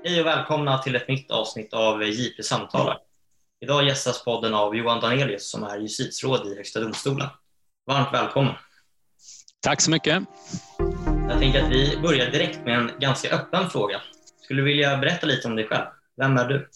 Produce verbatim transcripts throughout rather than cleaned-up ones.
Hej och välkomna till ett nytt avsnitt av J P samtalar. Idag gästas podden av Johan Danelius som är justitieråd i Högsta domstolen. Varmt välkommen. Tack så mycket. Jag tänker att vi börjar direkt med en ganska öppen fråga. Skulle du vilja berätta lite om dig själv? Vem är du?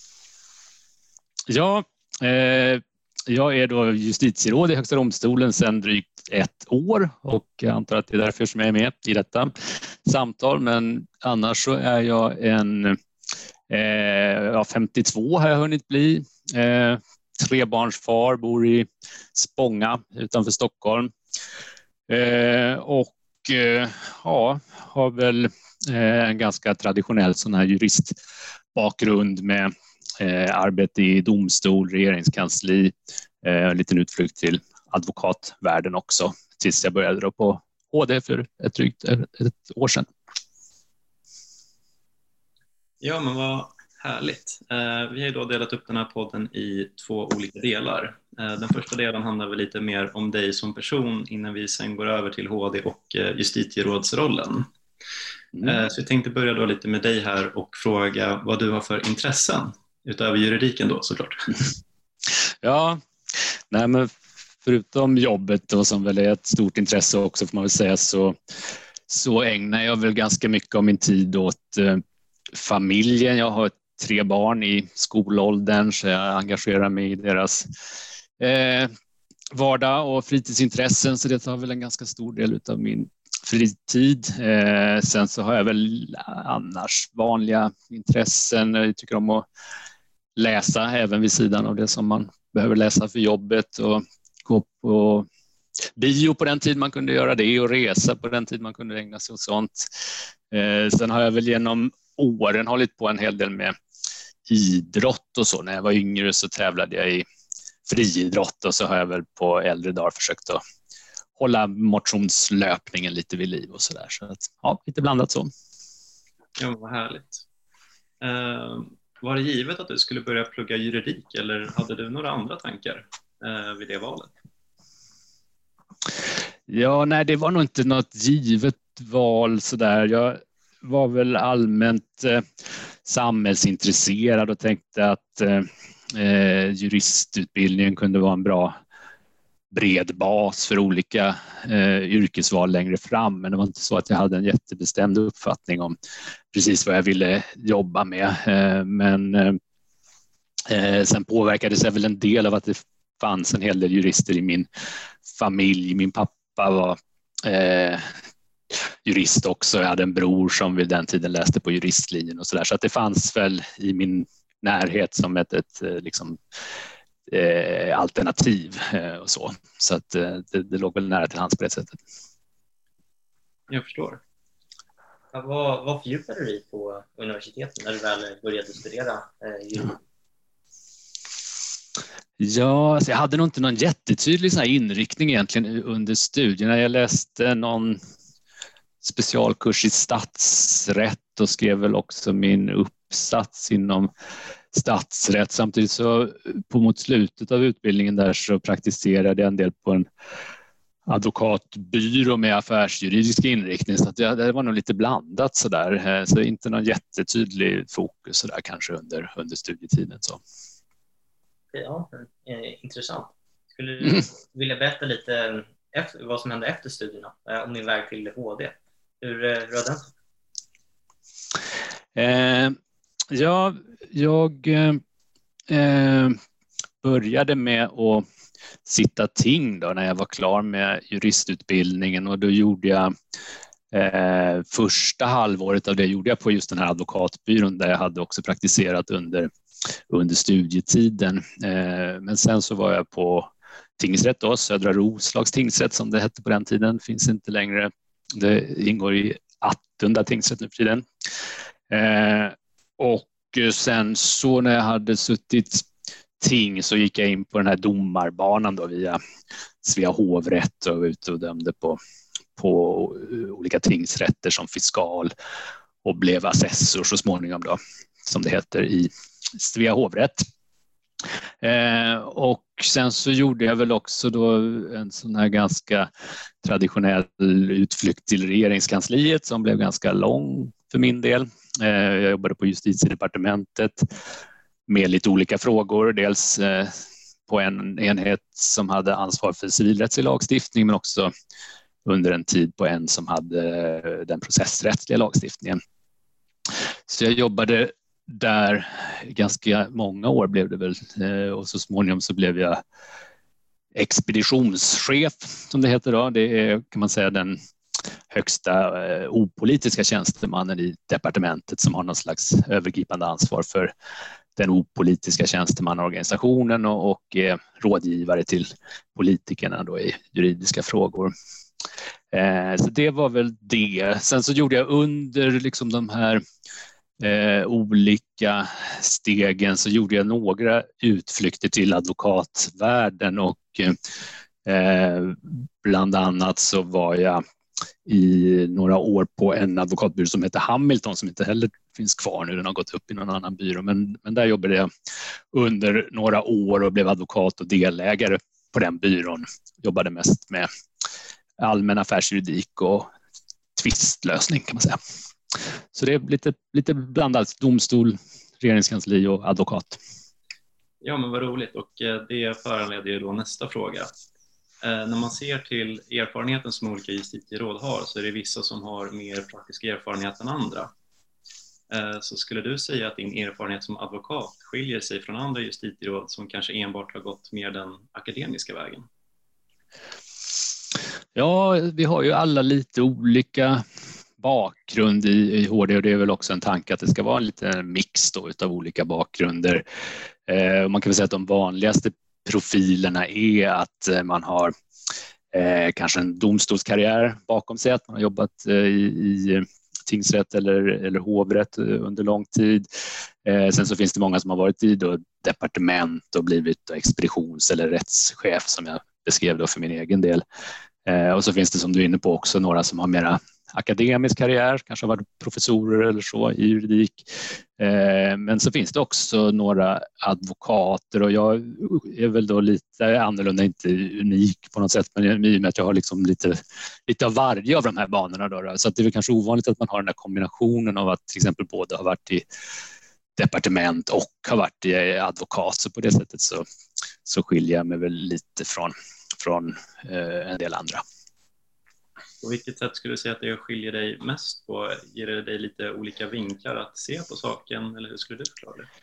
Ja, eh, jag är då justitieråd i Högsta domstolen sedan drygt ett år och jag antar att det är därför som jag är med i detta samtal. Men annars så är jag en eh, ja, femtiotvå har jag hunnit bli. Eh, trebarnsfar, bor i Spånga utanför Stockholm. Eh, och eh, ja, har väl eh, en ganska traditionell sån här juristbakgrund med eh, arbete i domstol, regeringskansli, eh, en liten utflykt till advokatvärlden också tills jag började då på H D för ett drygt ett år sedan. Ja, men vad härligt. Eh, vi har ju då delat upp den här podden i två olika delar. Eh, den första delen handlar väl lite mer om dig som person innan vi sen går över till H D och eh, justitierådsrollen. Mm. Eh, så jag tänkte börja då lite med dig här och fråga vad du har för intressen utöver juridiken då såklart. Ja, nej men förutom jobbet då, som väl är ett stort intresse också får man väl säga, så, så ägnar jag väl ganska mycket av min tid åt eh, familjen. Jag har tre barn i skolåldern så jag engagerar mig i deras eh, vardag och fritidsintressen, så det tar väl en ganska stor del av min fritid. Eh, sen så har jag väl annars vanliga intressen. Jag tycker om att läsa även vid sidan av det som man behöver läsa för jobbet och gå på bio på den tid man kunde göra det och resa på den tid man kunde ägna sig åt sånt. Eh, sen har jag väl genom åren hållit på en hel del med idrott och så. När jag var yngre så tävlade jag i friidrott och så har jag väl på äldre dagar försökt att hålla motionslöpningen lite vid liv och sådär. Så att, ja, lite blandat så. Ja, vad härligt. Eh, var det givet att du skulle börja plugga juridik eller hade du några andra tankar eh, vid det valet? Ja, nej, det var nog inte något givet val sådär. Jag var väl allmänt eh, samhällsintresserad och tänkte att eh, juristutbildningen kunde vara en bra bred bas för olika eh, yrkesval längre fram. Men det var inte så att jag hade en jättebestämd uppfattning om precis vad jag ville jobba med. Eh, men eh, sen påverkades jag väl en del av att det fanns en hel del jurister i min familj. Min pappa var eh, jurist också. Jag hade en bror som vid den tiden läste på juristlinjen och sådär. Så att det fanns väl i min närhet som ett, ett liksom, eh, alternativ eh, och så. Så att eh, det, det låg väl nära till hands på det sättet. Jag förstår. Ja, vad, vad fördjupade du dig på universitetet när du väl började studera eh, juridik? Ja, alltså jag hade nog inte någon jättetydlig sån här inriktning egentligen under studierna. Jag läste någon specialkurs i statsrätt och skrev väl också min uppsats inom statsrätt. Samtidigt så på mot slutet av utbildningen där så praktiserade jag en del på en advokatbyrå med affärsjuridisk inriktning, så att det, det var nog lite blandat så där. Så inte någon jättetydlig fokus så där kanske under, under studietiden så. Ja, eh, intressant. Skulle du mm. vilja berätta lite efter, vad som hände efter studierna eh, om din väg till H D? Hur, eh, hur var den? Eh, ja, jag eh, började med att sitta ting då när jag var klar med juristutbildningen, och då gjorde jag eh, första halvåret av det gjorde jag på just den här advokatbyrån där jag hade också praktiserat under under studietiden. Eh, men sen så var jag på tingsrätt då, Södra Roslags tingsrätt som det hette på den tiden, finns inte längre. Det ingår i Attunda tingsrätt nu för tiden. Eh, och sen så när jag hade suttit ting så gick jag in på den här domarbanan då via Svea hovrätt och var ute och dömde på, på olika tingsrätter som fiskal och blev assessor så småningom då, som det heter i Svea hovrätt. Eh, och sen så gjorde jag väl också då en sån här ganska traditionell utflykt till regeringskansliet som blev ganska lång för min del. Jag jobbade på Justitiedepartementet med lite olika frågor. Dels på en enhet som hade ansvar för civilrättslig lagstiftning, men också under en tid på en som hade den processrättsliga lagstiftningen. Så jag jobbade där ganska många år blev det väl, och så småningom så blev jag expeditionschef som det heter då. Det är, kan man säga, den högsta eh, opolitiska tjänstemannen i departementet som har någon slags övergripande ansvar för den opolitiska tjänstemannaorganisationen och, och är rådgivare till politikerna då i juridiska frågor. Eh, så det var väl det. Sen så gjorde jag under liksom de här eh, olika stegen så gjorde jag några utflykter till advokatvärlden och eh, bland annat så var jag i några år på en advokatbyrå som heter Hamilton som inte heller finns kvar nu, den har gått upp i någon annan byrå, men, men där jobbade jag under några år och blev advokat och delägare på den byrån. Jobbade mest med allmän affärsjuridik och tvistlösning kan man säga. Så det är lite, lite blandat, domstol, regeringskansli och advokat. Ja, men vad roligt, och det föranleder ju då nästa fråga. Eh, när man ser till erfarenheten som olika justitieråd har så är det vissa som har mer praktisk erfarenhet än andra. Eh, så skulle du säga att din erfarenhet som advokat skiljer sig från andra justitieråd som kanske enbart har gått mer den akademiska vägen? Ja, vi har ju alla lite olika bakgrund i, i H D och det är väl också en tanke att det ska vara en liten mix då utav olika bakgrunder. Eh, man kan väl säga att de vanligaste profilerna är att man har eh, kanske en domstolskarriär bakom sig, att man har jobbat eh, i, i tingsrätt eller, eller hovrätt under lång tid. Eh, sen så finns det många som har varit i då departement och blivit då expeditions- eller rättschef som jag beskrev då för min egen del. Eh, och så finns det som du är inne på också några som har mera akademisk karriär, kanske har varit professorer eller så i juridik. Eh, men så finns det också några advokater och jag är väl då lite annorlunda, inte unik på något sätt, men i och med att jag har liksom lite, lite av varje av de här banorna då, så att det är väl kanske ovanligt att man har den här kombinationen av att till exempel både har varit i departement och har varit i advokat, så på det sättet så, så skiljer jag mig väl lite från, från eh, en del andra. På vilket sätt skulle du säga att det skiljer dig mest på? Ger det dig lite olika vinklar att se på saken, eller hur skulle du förklara det?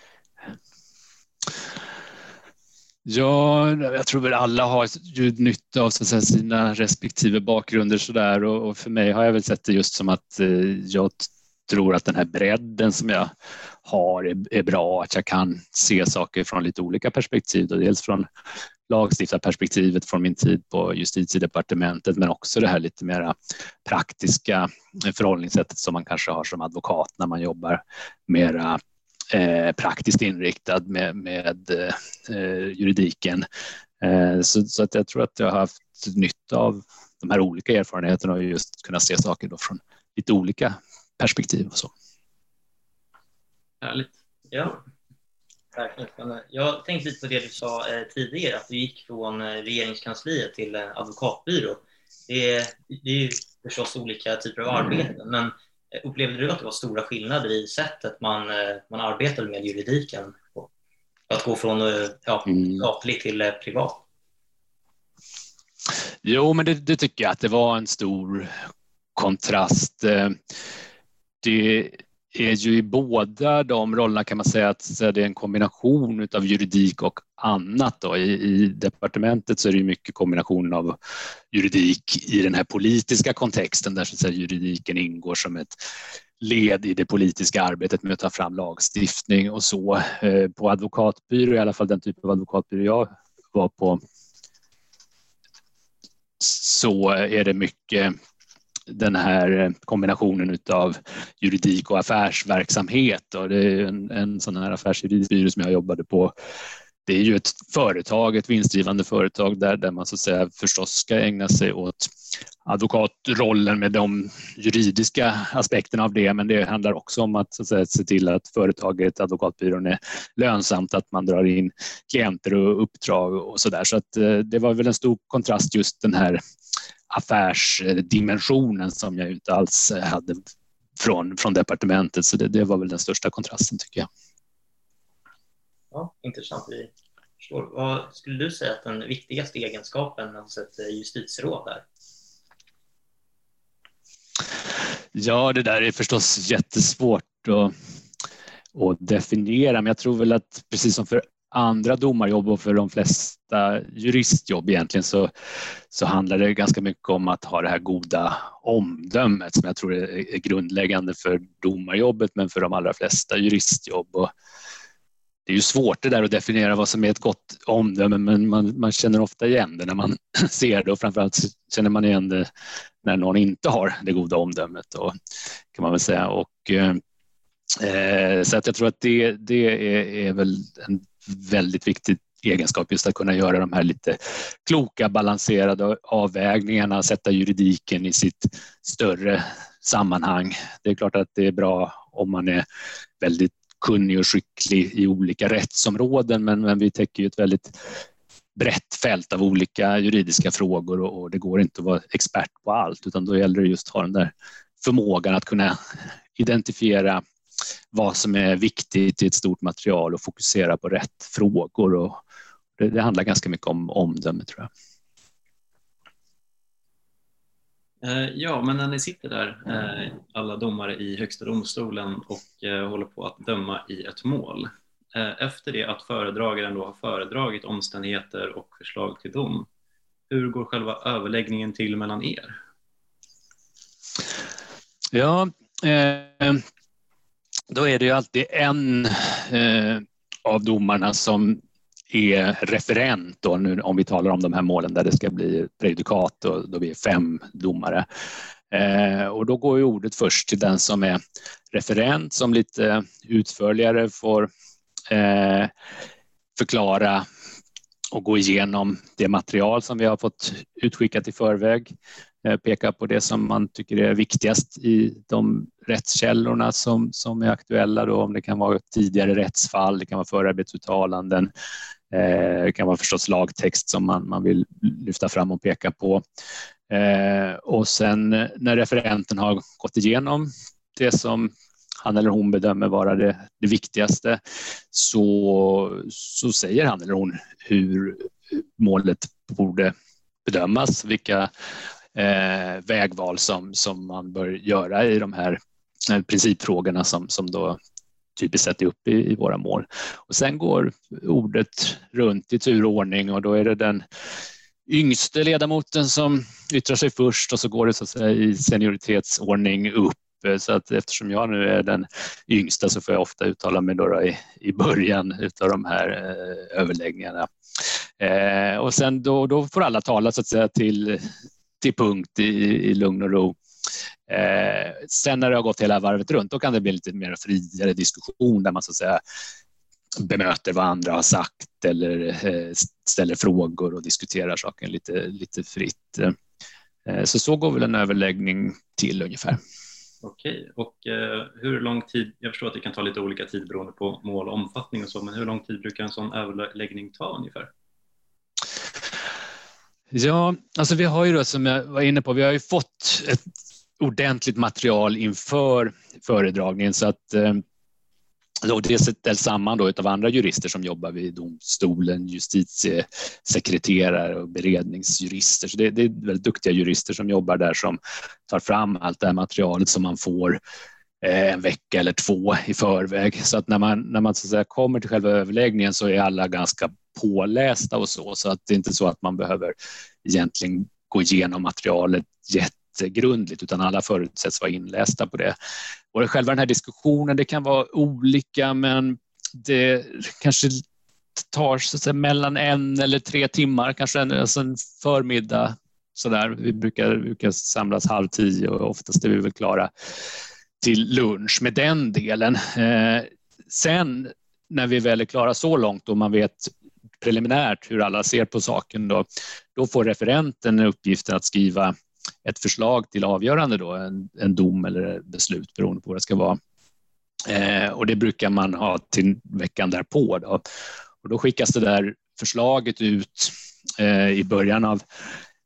Ja, jag tror väl alla har ju nytta av så att säga, sina respektive bakgrunder så där, och, och för mig har jag väl sett det just som att eh, jag tror att den här bredden som jag har är, är bra, att jag kan se saker från lite olika perspektiv då, dels från lagstiftarperspektivet från min tid på Justitiedepartementet, men också det här lite mer praktiska förhållningssättet som man kanske har som advokat när man jobbar mer eh, praktiskt inriktad med, med eh, juridiken. Eh, så, så att jag tror att jag har haft nytta av de här olika erfarenheterna och just kunna se saker då från lite olika perspektiv och så. Härligt. Ja. Verkligen. Jag tänkte lite på det du sa eh, tidigare, att du gick från eh, regeringskansliet till en advokatbyrå. Det är, det är ju förstås olika typer av arbeten, men eh, upplevde du att det var stora skillnader i sättet man, eh, man arbetade med juridiken? Att gå från eh, ja, statligt till eh, privat? Jo, men det, det tycker jag att det var en stor kontrast. Det är ju i båda de rollerna kan man säga att det är en kombination av juridik och annat. Då. I, I departementet så är det mycket kombination av juridik i den här politiska kontexten där så att säga, juridiken ingår som ett led i det politiska arbetet med att ta fram lagstiftning och så. På advokatbyrå, i alla fall den typ av advokatbyrå jag var på, så är det mycket den här kombinationen av juridik och affärsverksamhet. Och det är en, en sån här affärsjuridisk byrå som jag jobbade på. Det är ju ett företag, ett vinstdrivande företag där, där man så att säga förstås ska ägna sig åt advokatrollen med de juridiska aspekterna av det, men det handlar också om att, så att säga, se till att företaget, advokatbyrån, är lönsamt, att man drar in klienter och uppdrag och så där. Så att det var väl en stor kontrast just den här affärsdimensionen som jag inte alls hade från, från departementet. Så det, det var väl den största kontrasten, tycker jag. Ja, intressant. Vi förstår. Vad skulle du säga att den viktigaste egenskapen hos ett justitieråd är? Ja, det där är förstås jättesvårt att, att definiera, men jag tror väl att precis som för andra domarjobb och för de flesta juristjobb egentligen så, så handlar det ganska mycket om att ha det här goda omdömet som jag tror är, är grundläggande för domarjobbet, men för de allra flesta juristjobb. Och det är ju svårt det där att definiera vad som är ett gott omdöme, men man, man känner ofta igen det när man ser det, och framförallt känner man igen det när någon inte har det goda omdömet, och, kan man väl säga. Och, eh, så att jag tror att det, det är, är väl en väldigt viktig egenskap, just att kunna göra de här lite kloka, balanserade avvägningarna, sätta juridiken i sitt större sammanhang. Det är klart att det är bra om man är väldigt kunnig och skicklig i olika rättsområden, men, men vi täcker ju ett väldigt brett fält av olika juridiska frågor, och, och det går inte att vara expert på allt, utan då gäller det just att ha den där förmågan att kunna identifiera vad som är viktigt i ett stort material och fokusera på rätt frågor. Och det, det handlar ganska mycket om omdöme, tror jag. Ja, men när ni sitter där, alla domare i Högsta domstolen, och håller på att döma i ett mål, efter det att föredragaren då har föredragit omständigheter och förslag till dom, hur går själva överläggningen till mellan er? Ja, eh, då är det ju alltid en eh, av domarna som är referent då, nu om vi talar om de här målen där det ska bli prejudikat, och då blir det fem domare. Eh, och då går ju ordet först till den som är referent, som lite utförligare får eh, förklara och gå igenom det material som vi har fått utskickat i förväg. Eh, peka på det som man tycker är viktigast i de rättskällorna som, som är aktuella då, om det kan vara tidigare rättsfall, det kan vara förarbetsuttalanden, eh, det kan vara förstås lagtext som man, man vill lyfta fram och peka på. Eh, och sen när referenten har gått igenom det som han eller hon bedömer vara det, det viktigaste, så, så säger han eller hon hur målet borde bedömas, vilka eh, vägval som, som man bör göra i de här eh, principfrågorna som, som då typiskt sett är uppe i, i våra mål. Och sen går ordet runt i turordning, och då är det den yngste ledamoten som yttrar sig först, och så går det så att säga i senioritetsorning upp. Så att eftersom jag nu är den yngsta så får jag ofta uttala mig då i, i början av de här eh, överläggningarna. Eh, och sen då, då får alla tala så att säga till, till punkt i, i lugn och ro. Eh, sen när det har gått hela varvet runt, då kan det bli lite mer friare diskussion där man så att säga bemöter vad andra har sagt, eller eh, ställer frågor och diskuterar saken lite, lite fritt. Eh, så så går väl en överläggning till ungefär. Okej, och eh, hur lång tid, jag förstår att det kan ta lite olika tid beroende på mål och omfattning och så, men hur lång tid brukar en sån överläggning ta ungefär? Ja, alltså vi har ju då, som jag var inne på, vi har ju fått ett ordentligt material inför föredragningen, så att eh, då det ställs samman då av andra jurister som jobbar vid domstolen, justitiesekreterare och beredningsjurister. Så det, det är väldigt duktiga jurister som jobbar där, som tar fram allt det här materialet som man får eh, en vecka eller två i förväg. Så att när man, när man så att säga kommer till själva överläggningen så är alla ganska pålästa och så. Så att det är inte så att man behöver egentligen gå igenom materialet jättegrundligt, utan alla förutsätts vara inlästa på det. Och själva den här diskussionen, det kan vara olika, men det kanske tar så att säga, mellan en eller tre timmar, kanske en, alltså en förmiddag. Så där. Vi brukar, brukar samlas halv tio, och oftast är vi väl klara till lunch med den delen. Eh, sen när vi väl är klara så långt och man vet preliminärt hur alla ser på saken, då, då får referenten uppgiften att skriva ett förslag till avgörande, då, en, en dom eller beslut beroende på vad det ska vara. Eh, och det brukar man ha till veckan därpå. Då. Och då skickas det där förslaget ut eh, i början av veckan.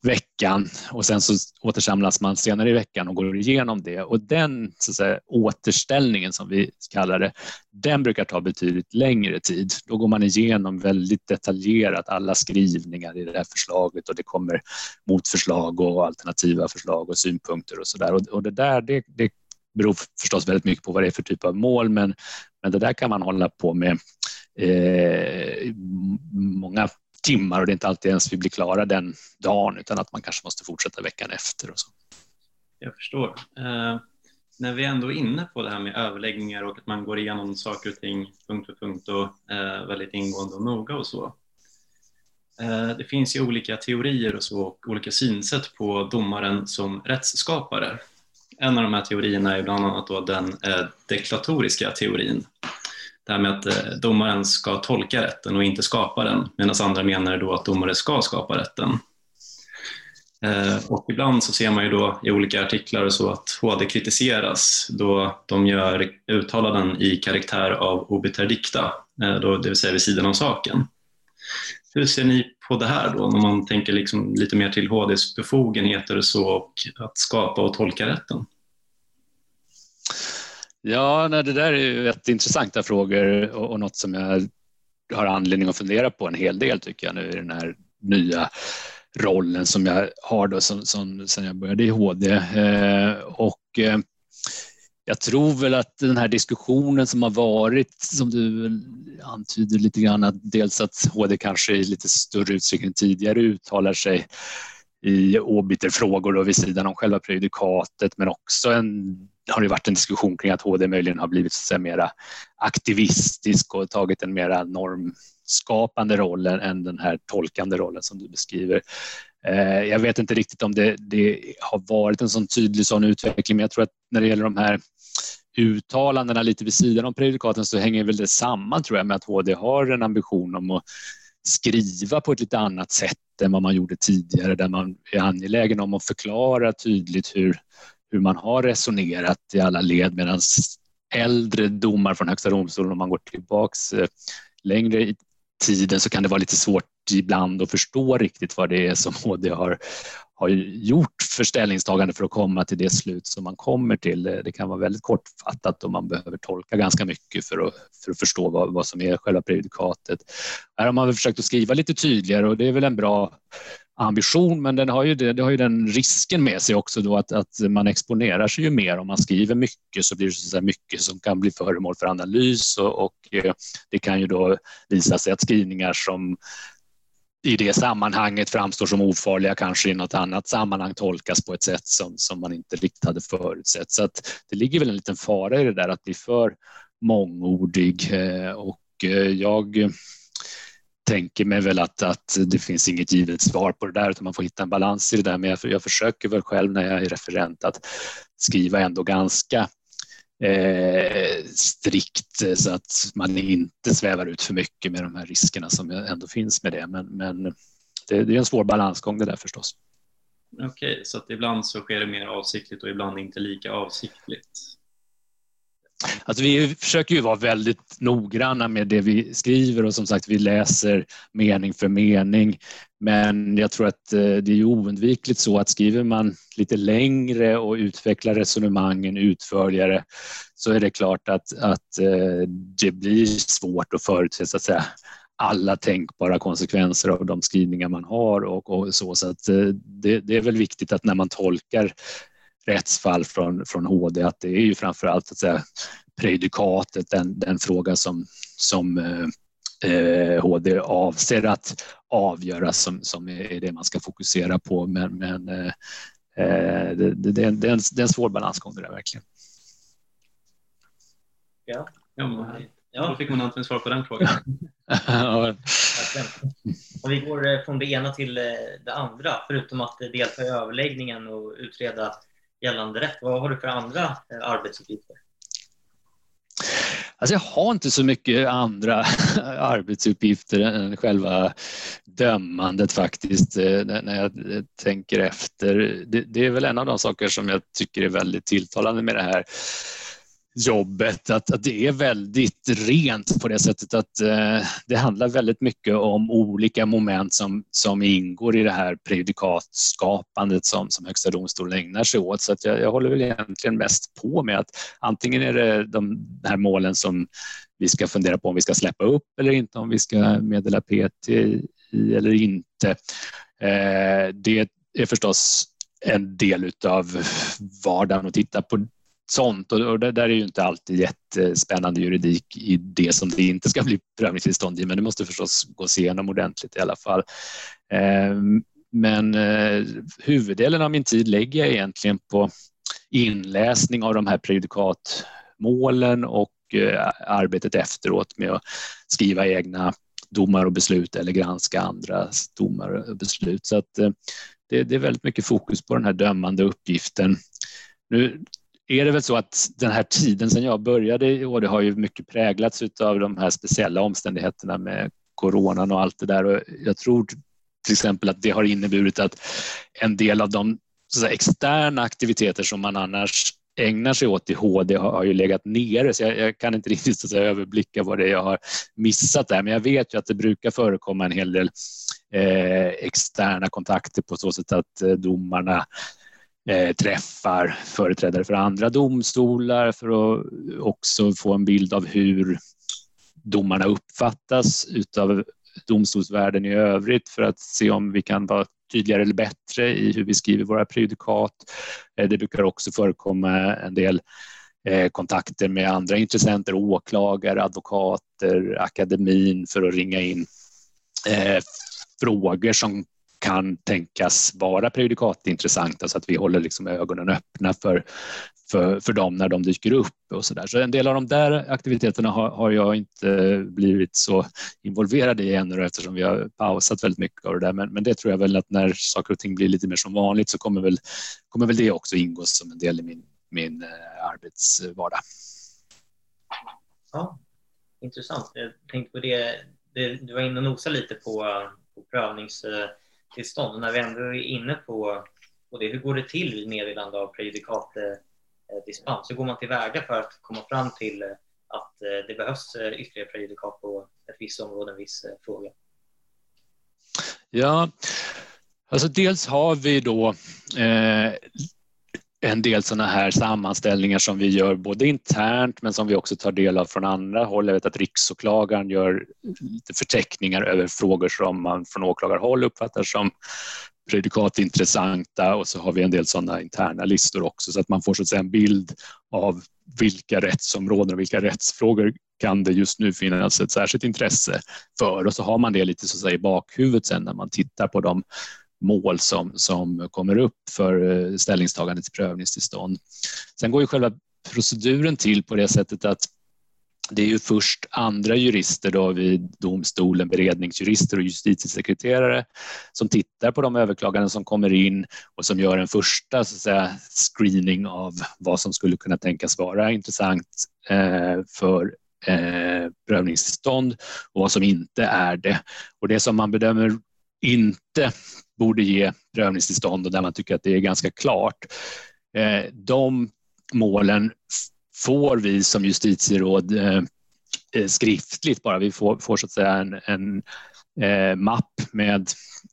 veckan och sen så återsamlas man senare i veckan och går igenom det. Och den så att säga, återställningen som vi kallar det, den brukar ta betydligt längre tid. Då går man igenom väldigt detaljerat alla skrivningar i det här förslaget och det kommer motförslag och alternativa förslag och synpunkter och sådär. Och, och det där, det, det beror förstås väldigt mycket på vad det är för typ av mål, men, men det där kan man hålla på med eh, många timmar och det är inte alltid ens vi blir klara den dagen utan att man kanske måste fortsätta veckan efter och så. Jag förstår. Eh, när vi ändå är inne på det här med överläggningar och att man går igenom saker och ting punkt för punkt och eh, väldigt ingående och noga och så. Eh, det finns ju olika teorier och så och olika synsätt på domaren som rättsskapare. En av de här teorierna är bland annat då den eh, deklatoriska teorin. Det här med att eh, domaren ska tolka rätten och inte skapa den, medan andra menar då att domare ska skapa rätten. Eh, och ibland så ser man ju då i olika artiklar och så att H D kritiseras då de gör uttalanden i karaktär av obiter dicta, eh, då, det vill säga vid sidan av saken. Hur ser ni på det här då, när man tänker liksom lite mer till H D:s befogenheter och så och att skapa och tolka rätten? Ja, nej, det där är ju jätteintressanta frågor och, och något som jag har anledning att fundera på en hel del tycker jag nu i den här nya rollen som jag har då som, som, sen jag började i H D. Eh, och eh, jag tror väl att den här diskussionen som har varit, som du antyder lite grann, att dels att H D kanske i lite större utsträckning tidigare uttalar sig i obiterfrågor och vid sidan om själva prejudikatet, men också en har det varit en diskussion kring att H D möjligen har blivit så att säga, mera aktivistisk och tagit en mera normskapande roll än den här tolkande rollen som du beskriver. Eh, jag vet inte riktigt om det, det har varit en sån tydlig sån utveckling, men jag tror att när det gäller de här uttalandena lite vid sidan om prejudikaten så hänger väl det samman tror jag med att H D har en ambition om att skriva på ett lite annat sätt än vad man gjorde tidigare, där man är angelägen om att förklara tydligt hur hur man har resonerat i alla led, medan äldre domar från Högsta domstolen, om man går tillbaks längre i tiden, så kan det vara lite svårt ibland att förstå riktigt vad det är som H D har, har gjort för ställningstagande för att komma till det slut som man kommer till. Det kan vara väldigt kortfattat och man behöver tolka ganska mycket för att, för att förstå vad, vad som är själva prejudikatet. Här har man väl försökt att skriva lite tydligare och det är väl en bra ambition, men den har ju, det, det har ju den risken med sig också då att, att man exponerar sig ju mer. Om man skriver mycket så blir det så mycket som kan bli föremål för analys och, och det kan ju då visa sig att skrivningar som i det sammanhanget framstår som ofarliga kanske i något annat sammanhang tolkas på ett sätt som, som man inte riktigt hade förutsett. Så att det ligger väl en liten fara i det där att bli för mångordig och jag tänker mig väl att, att det finns inget givet svar på det där utan man får hitta en balans i det där, men jag, jag försöker väl själv när jag är referent att skriva ändå ganska eh, strikt så att man inte svävar ut för mycket med de här riskerna som ändå finns med det, men, men det, det är en svår balansgång det där förstås. Okej, så att ibland så sker det mer avsiktligt och ibland inte lika avsiktligt. Alltså vi försöker ju vara väldigt noggranna med det vi skriver och som sagt vi läser mening för mening, men jag tror att det är oundvikligt så att skriver man lite längre och utvecklar resonemangen utförligare så är det klart att, att det blir svårt att förutse så att säga alla tänkbara konsekvenser av de skrivningar man har och, och så, så att det, det är väl viktigt att när man tolkar rättsfall från, från H D att det är ju framförallt så att säga prejudikatet, den, den fråga som, som eh, H D avser att avgöra som, som är det man ska fokusera på, men, men eh, det, det, det, är en, det är en svår balansgång det där verkligen. Ja, ja, ja. Då fick man antingen svar på den frågan. Ja. Om vi går från det ena till det andra, förutom att delta i överläggningen och utreda gällande rätt, vad har du för andra arbetsuppgifter? Alltså jag har inte så mycket andra arbetsuppgifter än själva dömandet faktiskt när jag tänker efter. Det, det är väl en av de saker som jag tycker är väldigt tilltalande med det här jobbet att, att det är väldigt rent på det sättet att eh, det handlar väldigt mycket om olika moment som, som ingår i det här prejudikatskapandet som, som Högsta domstolen ägnar sig åt. Så att jag, jag håller väl egentligen mest på med att antingen är det de här målen som vi ska fundera på om vi ska släppa upp eller inte, om vi ska meddela P T i eller inte. Eh, det är förstås en del av vardagen att titta på sånt, och det där är ju inte alltid jättespännande juridik i det som det inte ska bli prövningstillstånd i, men det måste förstås gås igenom ordentligt i alla fall. Men huvuddelen av min tid lägger jag egentligen på inläsning av de här prejudikatmålen och arbetet efteråt med att skriva egna domar och beslut eller granska andra domar och beslut. Så att det, det är väldigt mycket fokus på den här dömande uppgiften. Nu är det väl så att den här tiden sedan jag började, och det har ju mycket präglats av de här speciella omständigheterna med coronan och allt det där, och jag tror till exempel att det har inneburit att en del av de så att säga, externa aktiviteter som man annars ägnar sig åt i H D har, har ju legat nere, så jag, jag kan inte riktigt så att säga, överblicka vad det är jag har missat där, men jag vet ju att det brukar förekomma en hel del eh, externa kontakter på så sätt att eh, domarna eh, träffar företrädare för andra domstolar för att också få en bild av hur domarna uppfattas utav domstolsvärlden i övrigt, för att se om vi kan vara tydligare eller bättre i hur vi skriver våra prejudikat. Det brukar också förekomma en del kontakter med andra intressenter, åklagare, advokater, akademin, för att ringa in frågor som kan tänkas vara prejudikatintressanta, så att vi håller liksom ögonen öppna för, för, för dem när de dyker upp och så där. Så en del av de där aktiviteterna har, har jag inte blivit så involverad i ännu, eftersom vi har pausat väldigt mycket av det där. Men, men det tror jag väl att när saker och ting blir lite mer som vanligt så kommer väl, kommer väl det också ingå som en del i min, min eh, arbetsvardag. Ja, intressant. Jag tänkte på det, det du var inne och nosade lite på, på prövningstillstånd. När vi ändå är inne på, på det, hur går det till vid meddelande av prejudikatdispens? Hur går man tillväga för att komma fram till att det behövs ytterligare prejudikat på ett visst område, en viss fråga? Ja, alltså dels har vi då eh, en del sådana här sammanställningar som vi gör både internt men som vi också tar del av från andra håll. Jag vet att Riksåklagaren gör lite förteckningar över frågor som man från åklagarhåll uppfattar som prejudikatintressanta, och så har vi en del sådana interna listor också, så att man får så att säga en bild av vilka rättsområden och vilka rättsfrågor kan det just nu finnas ett särskilt intresse för, och så har man det lite så att säga i bakhuvudet sen när man tittar på de mål som, som kommer upp för ställningstagande till prövningstillstånd. Sen går ju själva proceduren till på det sättet att det är ju först andra jurister då vid domstolen, beredningsjurister och justitiesekreterare, som tittar på de överklaganden som kommer in och som gör en första så att säga, screening av vad som skulle kunna tänkas vara intressant eh, för eh, prövningstillstånd och vad som inte är det. Och det som man bedömer inte borde ge prövningstillstånd och där man tycker att det är ganska klart, eh, de målen får vi som justitieråd eh, skriftligt bara. Vi får, får så att säga en, en eh, mapp med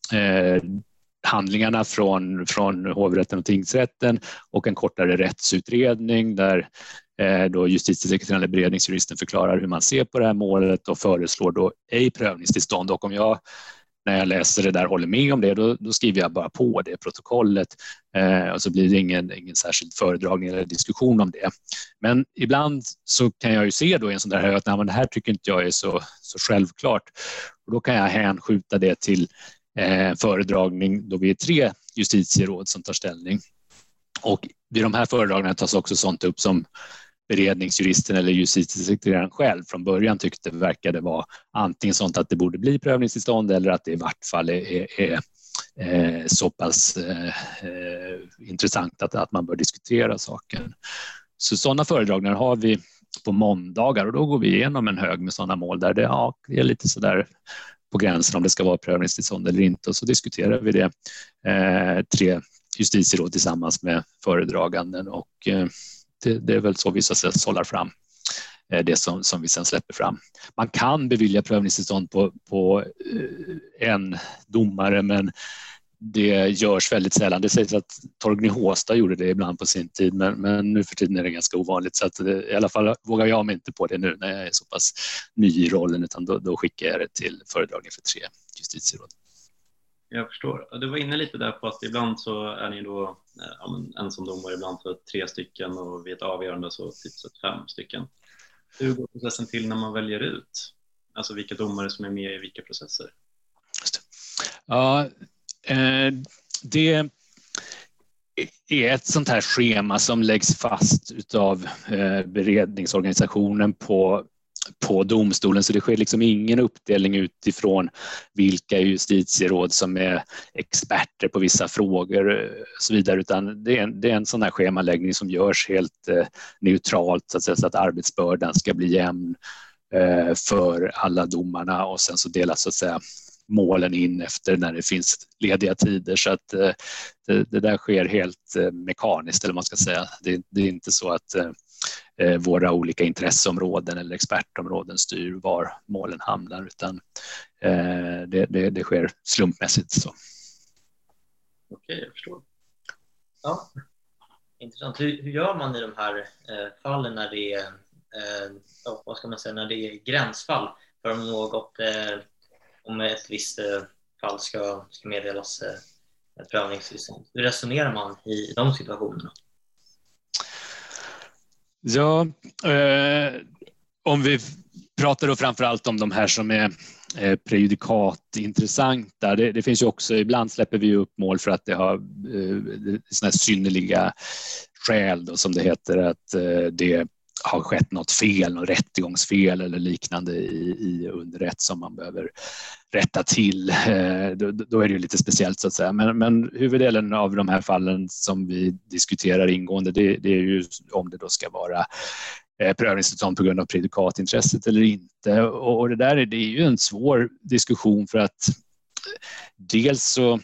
eh, handlingarna från, från hovrätten och tingsrätten och en kortare rättsutredning där eh, då justitiesekreteraren eller beredningsjuristen förklarar hur man ser på det här målet och föreslår då ej prövningstillstånd. Och om jag när jag läser det där håller med om det, då, då skriver jag bara på det protokollet eh, och så blir det ingen, ingen särskild föredragning eller diskussion om det. Men ibland så kan jag ju se då i en sån där hög att nej, men det här tycker inte jag är så, så självklart. Och då kan jag hänskjuta det till eh, föredragning då vi är tre justitieråd som tar ställning. Och vid de här föredragningarna tas också sånt upp som beredningsjuristen eller justitiesekreteraren själv från början tyckte verkade vara antingen sånt att det borde bli prövningstillstånd eller att det i vart fall är, är, är eh, så pass eh, intressant att, att man bör diskutera saken. Så sådana föredragningar har vi på måndagar och då går vi igenom en hög med sådana mål där det, ja, det är lite sådär på gränsen om det ska vara prövningstillstånd eller inte, och så diskuterar vi det. Eh, tre justitieråd tillsammans med föredraganden och eh, det, det är väl så vi så att säga sållar fram det som, som vi sen släpper fram. Man kan bevilja prövningstillstånd på, på en domare, men det görs väldigt sällan. Det sägs att Torgny Håstad gjorde det ibland på sin tid, men, men nu för tiden är det ganska ovanligt. Så att det, i alla fall vågar jag mig inte på det nu när jag är så pass ny i rollen, utan då, då skickar jag det till föredragning för tre justitieråd. Jag förstår. Du var inne lite där på att ibland så är ni då ja, en som domare, ibland för tre stycken och vid ett avgörande så typ fem stycken. Hur går processen till när man väljer ut? Alltså vilka domare som är med i vilka processer? Just det. Ja, eh, det är ett sånt här schema som läggs fast utav eh, beredningsorganisationen på på domstolen, så det sker liksom ingen uppdelning utifrån vilka justitieråd som är experter på vissa frågor och så vidare, utan det är en, det är en sån här schemaläggning som görs helt eh, neutralt så att säga, så att arbetsbördan ska bli jämn eh, för alla domarna, och sen så delas så att säga målen in efter när det finns lediga tider, så att eh, det, det där sker helt eh, mekaniskt, eller man ska säga. Det, det är inte så att eh, våra olika intresseområden eller expertområden styr var målen hamnar, utan eh, det, det, det sker slumpmässigt. Så. Okej, jag förstår. Ja, intressant. Hur, hur gör man i de här eh, fallen när det är eh, vad ska man säga, när det är gränsfall för om något eh, om ett visst eh, fall ska, ska meddelas eh, ett prövningstillstånd? Hur resonerar man i, i de situationerna? Ja, eh, om vi pratar då framförallt om de här som är eh, prejudikat intressanta. Det, det finns ju också, ibland släpper vi upp mål för att det har eh, såna här synnerliga skäl då, som det heter, att eh, det har skett något fel, något rättegångsfel eller liknande i, i underrätt som man behöver rätta till. Eh, då, då är det ju lite speciellt så att säga. Men, men huvuddelen av de här fallen som vi diskuterar ingående, det, det är ju om det då ska vara eh, prövningstillstånd på grund av predikatintresset eller inte. Och, och det där är, det är ju en svår diskussion, för att dels så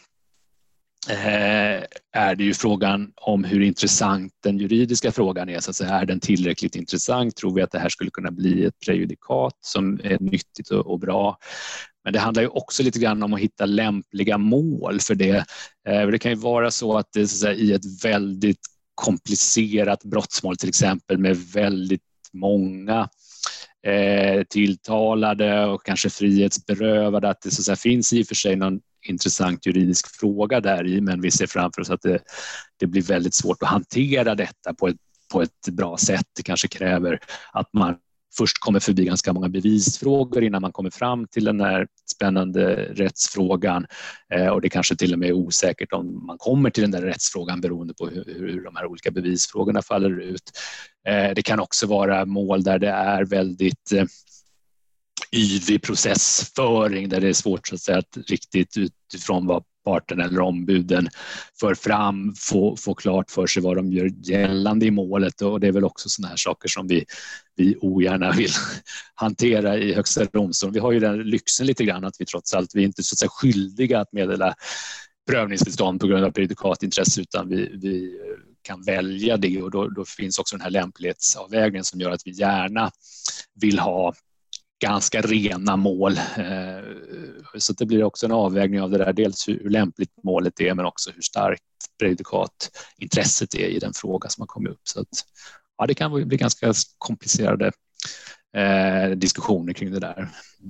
är det ju frågan om hur intressant den juridiska frågan är. Så att säga, är den tillräckligt intressant? Tror vi att det här skulle kunna bli ett prejudikat som är nyttigt och, och bra? Men det handlar ju också lite grann om att hitta lämpliga mål för det. Det kan ju vara så att det så att säga, i ett väldigt komplicerat brottsmål till exempel med väldigt många eh, tilltalade och kanske frihetsberövade, att det så att säga, finns i och för sig någon intressant juridisk fråga där i, men vi ser framför oss att det, det blir väldigt svårt att hantera detta på ett, på ett bra sätt. Det kanske kräver att man först kommer förbi ganska många bevisfrågor innan man kommer fram till den här spännande rättsfrågan, eh, och det kanske till och med är osäkert om man kommer till den där rättsfrågan beroende på hur, hur de här olika bevisfrågorna faller ut. Eh, det kan också vara mål där det är väldigt eh, yvig processföring, där det är svårt så att säga att riktigt utifrån vad parten eller ombuden för fram få, få klart för sig vad de gör gällande i målet, och det är väl också såna här saker som vi, vi ogärna vill hantera i Högsta domstolen. Vi har ju den lyxen lite grann att vi trots allt vi är inte så att säga skyldiga att meddela prövningstillstånd på grund av predikatintresse, utan vi, vi kan välja det, och då, då finns också den här lämplighetsavvägningen som gör att vi gärna vill ha ganska rena mål. Så det blir också en avvägning av det där, dels hur lämpligt målet är men också hur starkt prejudikatintresset är i den fråga som har kommit upp. Så att, ja, det kan bli ganska komplicerade eh, diskussioner kring det där.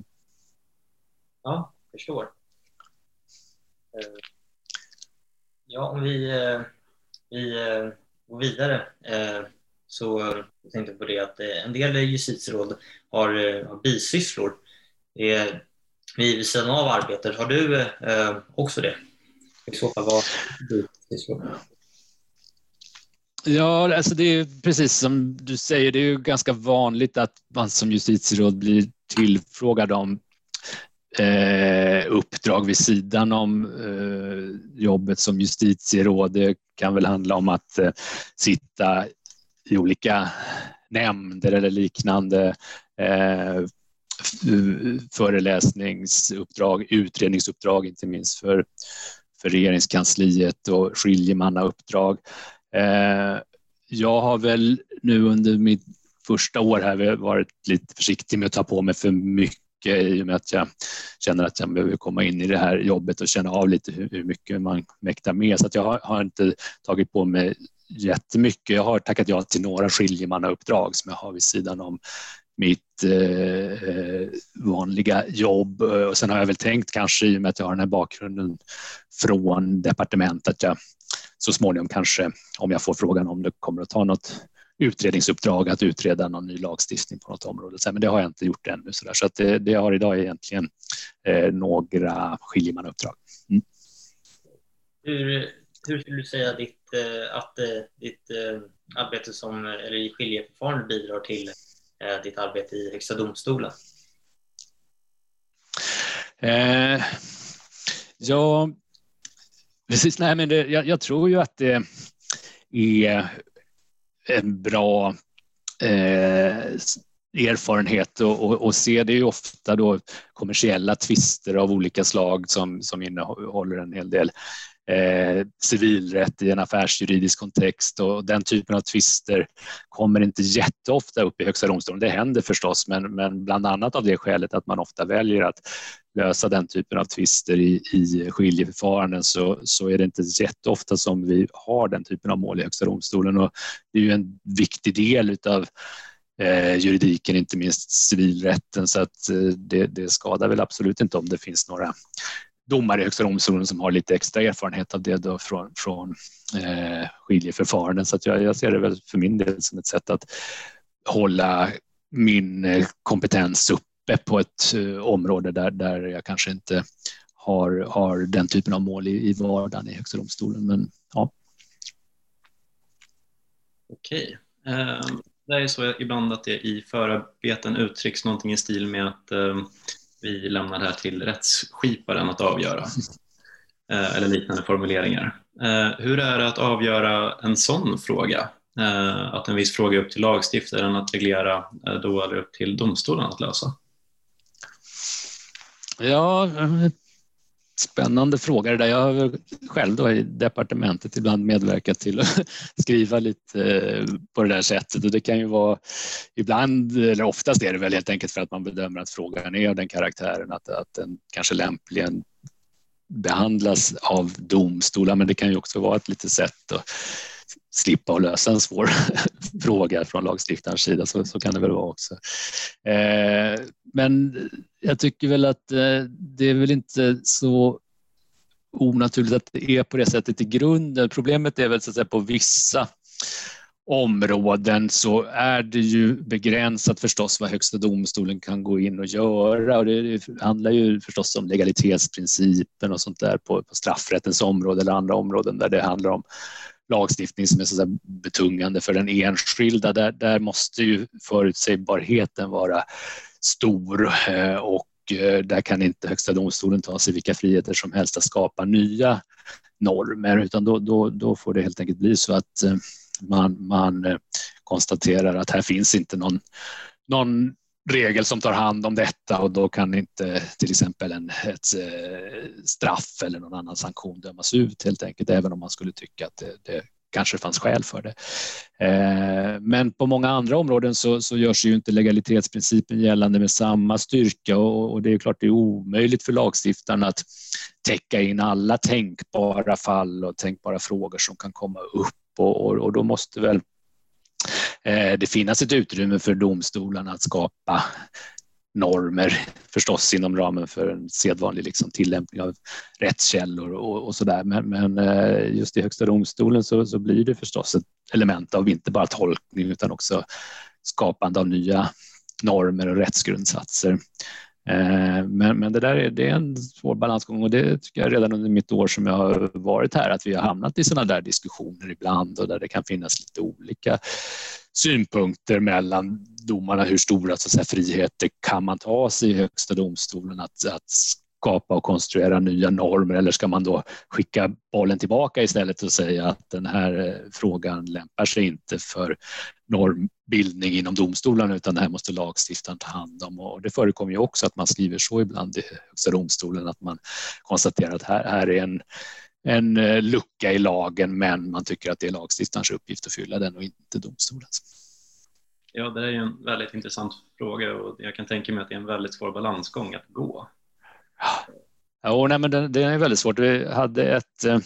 Ja, jag förstår. Ja, om vi, vi går vidare så jag tänkte på det att en del justitieråd har, har bisysslor vid sidan av arbetet. Har du eh, också det? I så fall vad bisysslor? Ja, alltså det är precis som du säger, det är ju ganska vanligt att man som justitieråd blir tillfrågad om eh, uppdrag vid sidan om eh, jobbet som justitieråd. Det kan väl handla om att eh, sitta i olika nämnder eller liknande, eh, föreläsningsuppdrag, utredningsuppdrag inte minst för, för regeringskansliet och skiljemannauppdrag. Eh, jag har väl nu under mitt första år här har jag varit lite försiktig med att ta på mig för mycket i och med att jag känner att jag behöver komma in i det här jobbet och känna av lite hur, hur mycket man mäktar med. Så att jag har, har inte tagit på mig jättemycket. Jag har tackat ja till några skiljemannauppdrag som jag har vid sidan om mitt eh, vanliga jobb. Och sen har jag väl tänkt kanske i och med att jag har den här bakgrunden från departementet att jag så småningom kanske, om jag får frågan om det kommer att ta något utredningsuppdrag att utreda någon ny lagstiftning på något område. Men det har jag inte gjort ännu. Så, så att det, det jag har idag är egentligen eh, några skiljemannauppdrag. Mm. Hur, hur skulle du säga ditt, eh, att eh, ditt eh, arbete som, eller i skiljeförfarande bidrar till eh, ditt arbete i Högsta domstolen? Eh, ja, precis. Nej, men det, jag, jag tror ju att det är en bra eh, erfarenhet och, och, och se det är ju ofta då kommersiella tvister av olika slag som, som innehåller en hel del eh, civilrätt i en affärsjuridisk kontext, och den typen av tvister kommer inte jätteofta upp i Högsta domstolen. Det händer förstås, men, men bland annat av det skälet att man ofta väljer att lösa den typen av tvister i, i skiljeförfaranden så, så är det inte jätteofta som vi har den typen av mål i Högsta domstolen, och det är ju en viktig del av eh, juridiken, inte minst civilrätten, så att eh, det, det skadar väl absolut inte om det finns några domare i Högsta domstolen som har lite extra erfarenhet av det då från, från eh, skiljeförfaranden. Så att jag, jag ser det väl för min del som ett sätt att hålla min kompetens uppe på ett uh, område där, där jag kanske inte har, har den typen av mål i, i vardagen i Högsta domstolen. Men, ja. Okej. Eh, det är så ibland att det i förarbeten uttrycks någonting i stil med att eh, vi lämnar det här till rättsskiparen att avgöra. Eh, eller liknande formuleringar. Eh, hur är det att avgöra en sån fråga? Eh, att en viss fråga är upp till lagstiftaren att reglera, eh, då är det upp till domstolen att lösa? Ja, spännande fråga det där. Jag har själv då i departementet ibland medverkat till att skriva lite på det där sättet, och det kan ju vara ibland, eller oftast är det väl helt enkelt för att man bedömer att frågan är av den karaktären att, att den kanske lämpligen behandlas av domstolar, men det kan ju också vara ett litet sätt att slippa att lösa en svår fråga från lagstiftarens sida, så, så kan det väl vara också. Eh, men jag tycker väl att eh, det är väl inte så onaturligt att det är på det sättet i grunden. Problemet är väl så att säga på vissa områden så är det ju begränsat förstås vad Högsta domstolen kan gå in och göra, och det handlar ju förstås om legalitetsprincipen och sånt där på, på straffrättens område eller andra områden där det handlar om lagstiftning som är så att betungande för den enskilda. Där, där måste ju förutsägbarheten vara stor, och där kan inte Högsta domstolen ta sig vilka friheter som helst att skapa nya normer, utan då, då, då får det helt enkelt bli så att man, man konstaterar att här finns inte någon, någon regel som tar hand om detta, och då kan inte till exempel en, ett straff eller någon annan sanktion dömas ut helt enkelt, även om man skulle tycka att det, det kanske fanns skäl för det. Eh, men på många andra områden så, så görs ju inte legalitetsprincipen gällande med samma styrka, och, och det är klart det är omöjligt för lagstiftaren att täcka in alla tänkbara fall och tänkbara frågor som kan komma upp, och, och, och då måste väl det finnas ett utrymme för domstolarna att skapa normer, förstås inom ramen för en sedvanlig liksom tillämpning av rättskällor och, och sådär. Men, men just i Högsta domstolen så, så blir det förstås ett element av inte bara tolkning utan också skapande av nya normer och rättsgrundsatser. Men, men det där är, det är en svår balansgång, och det tycker jag redan under mitt år som jag har varit här att vi har hamnat i sådana där diskussioner ibland, och där det kan finnas lite olika synpunkter mellan domarna. Hur stora så att säga, friheter kan man ta sig i Högsta domstolen att, att skapa och konstruera nya normer, eller ska man då skicka bollen tillbaka istället och säga att den här frågan lämpar sig inte för normbildning inom domstolen, utan det här måste lagstiftaren ta hand om. Och det förekommer ju också att man skriver så ibland i Högsta domstolen att man konstaterar att här, här är en, en lucka i lagen, men man tycker att det är lagstiftarens uppgift att fylla den och inte domstolens. Ja, det är ju en väldigt intressant fråga och jag kan tänka mig att det är en väldigt svår balansgång att gå. Ja, nej, men det, det är väldigt svårt. Vi hade ett eh,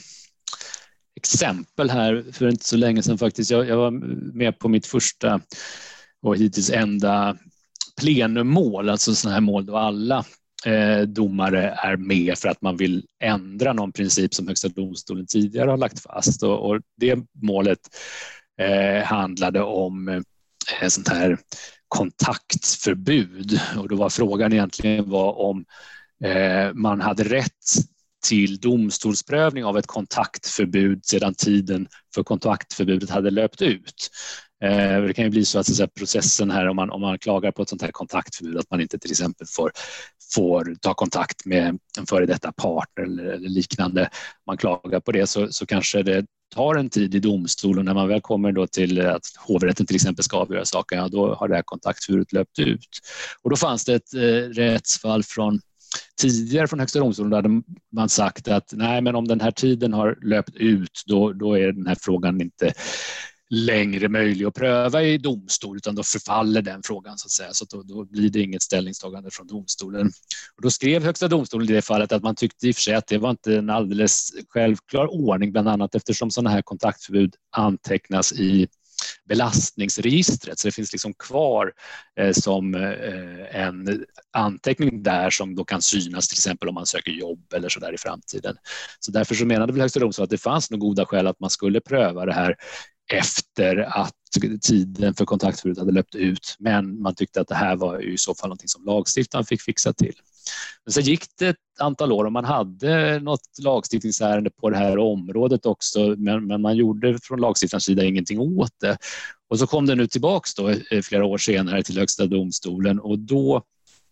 exempel här för inte så länge sedan faktiskt. Jag, jag var med på mitt första och hittills enda plenummål, alltså sådana här mål då alla eh, domare är med för att man vill ändra någon princip som Högsta domstolen tidigare har lagt fast. Och, och det målet eh, handlade om eh, sånt här kontaktförbud. Och då var frågan egentligen var om eh, man hade rätt till domstolsprövning av ett kontaktförbud sedan tiden för kontaktförbudet hade löpt ut. Eh, det kan ju bli så att, så att säga, processen här, om man, om man klagar på ett sånt här kontaktförbud, att man inte till exempel får, får ta kontakt med en före detta partner eller, eller liknande. Man klagar på det så, så kanske det tar en tid i domstol, och när man väl kommer då till att hovrätten till exempel ska avgöra saken, ja, då har det här kontaktförbudet löpt ut. Och då fanns det ett eh, rättsfall från tidigare från Högsta domstolen, där hade man sagt att nej, men om den här tiden har löpt ut, då, då är den här frågan inte längre möjlig att pröva i domstol, utan då förfaller den frågan så att säga, så att då, då blir det inget ställningstagande från domstolen. Och då skrev Högsta domstolen i det fallet att man tyckte i och för sig att det var inte en alldeles självklar ordning, bland annat eftersom sådana här kontaktförbud antecknas i belastningsregistret, så det finns liksom kvar eh, som eh, en anteckning där som då kan synas till exempel om man söker jobb eller så där i framtiden. Så därför så menade väl Högsta domstolen att det fanns nog goda skäl att man skulle pröva det här efter att tiden för kontaktförbudet hade löpt ut, men man tyckte att det här var i så fall någonting som lagstiftaren fick fixa till. Men så gick det ett antal år och man hade något lagstiftningsärende på det här området också, men, men man gjorde från lagstiftarens sida ingenting åt det. Och så kom det nu tillbaks då flera år senare till Högsta domstolen, och då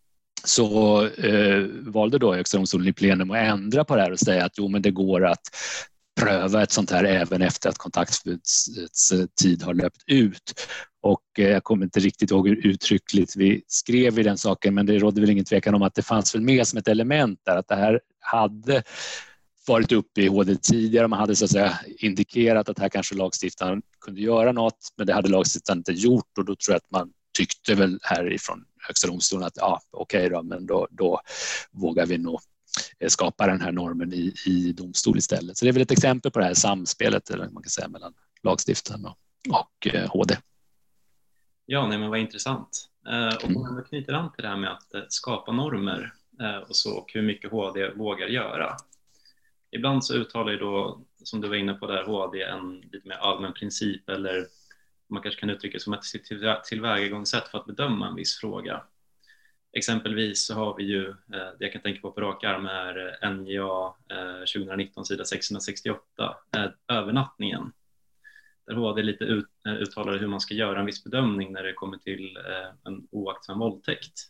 så eh, valde då Högsta domstolen i plenum att ändra på det här och säga att jo, men det går att pröva ett sånt här även efter att kontaktförbudets tid har löpt ut. Och jag kommer inte riktigt ihåg hur uttryckligt vi skrev i den saken, men det rådde väl ingen tvekan om att det fanns väl med som ett element där, att det här hade varit uppe i H D tidigare. Man hade så att säga indikerat att här kanske lagstiftaren kunde göra något, men det hade lagstiftaren inte gjort, och då tror jag att man tyckte väl härifrån Högsta domstolen att ja, okej okay då, men då, då vågar vi nog skapa den här normen i, i domstol istället. Så det är väl ett exempel på det här samspelet, eller man kan säga, mellan lagstiftaren och, och eh, H D. Ja, nej, men vad intressant. Eh, och om man knyter an till det här med att eh, skapa normer eh, och så, och hur mycket H D vågar göra. Ibland så uttalar ju då, som du var inne på där, H D en lite mer allmän princip, eller man kanske kan uttrycka det som ett tillvägagångssätt för att bedöma en viss fråga. Exempelvis så har vi ju, det jag kan tänka på på rak arm är N J A tjugonitton sida sexhundrasextioåtta, övernattningen. Där H D lite ut, uttalar hur man ska göra en viss bedömning när det kommer till en oaktsam våldtäkt.